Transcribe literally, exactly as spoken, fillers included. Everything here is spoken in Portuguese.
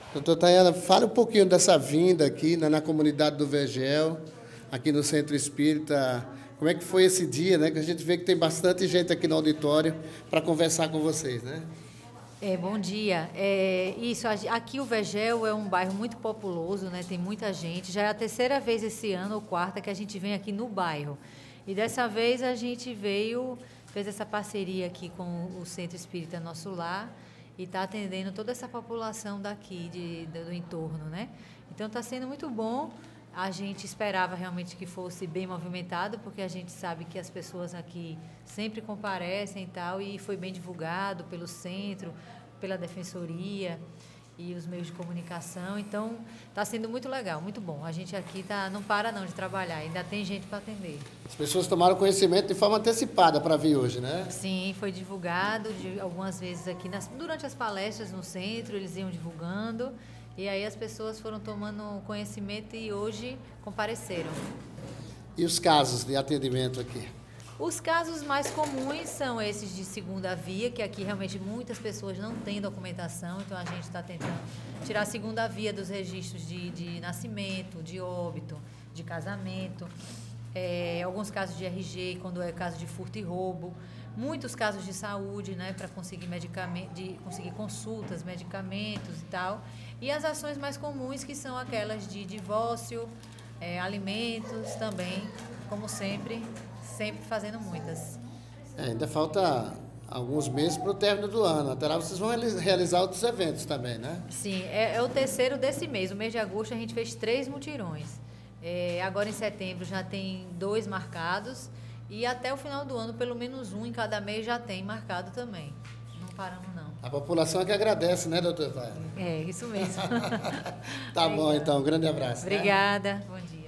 Doutor Tayana, fale um pouquinho dessa vinda aqui na, na comunidade do Vergel, aqui no Centro Espírita. Como é que foi esse dia, né? Que a gente vê que tem bastante gente aqui no auditório para conversar com vocês, né? É, bom dia. É, isso, aqui o Vergel é um bairro muito populoso, né? Tem muita gente. Já é a terceira vez esse ano, ou quarta, que a gente vem aqui no bairro. E dessa vez a gente veio, fez essa parceria aqui com o Centro Espírita Nosso Lar e está atendendo toda essa população daqui, de, do entorno, né? Então está sendo muito bom. A gente esperava realmente que fosse bem movimentado, porque a gente sabe que as pessoas aqui sempre comparecem e tal, e foi bem divulgado pelo centro, pela defensoria e os meios de comunicação. Então, está sendo muito legal, muito bom. A gente aqui tá, não para não de trabalhar, ainda tem gente para atender. As pessoas tomaram conhecimento de forma antecipada para vir hoje, né? Sim, foi divulgado de, algumas vezes aqui, nas, durante as palestras no centro, eles iam divulgando. E aí as pessoas foram tomando conhecimento e hoje compareceram. E os casos de atendimento aqui? Os casos mais comuns são esses de segunda via, que aqui realmente muitas pessoas não têm documentação, então a gente está tentando tirar a segunda via dos registros de, de nascimento, de óbito, de casamento, é, alguns casos de R G, quando é caso de furto e roubo, muitos casos de saúde, né, para conseguir medicamento, de conseguir consultas, medicamentos e tal. E as ações mais comuns, que são aquelas de divórcio, é, alimentos também, como sempre, sempre fazendo muitas. É, ainda falta alguns meses para o término do ano. Até lá vocês vão realizar outros eventos também, né? Sim, é, é o terceiro desse mês. O mês de agosto a gente fez três mutirões. É, agora em setembro já tem dois marcados. E até o final do ano, pelo menos um em cada mês já tem marcado também. Não paramos, não. A população é que agradece, né, doutor Tayana? É, isso mesmo. Tá bom, então. Um grande abraço. Obrigada. Né? Bom dia.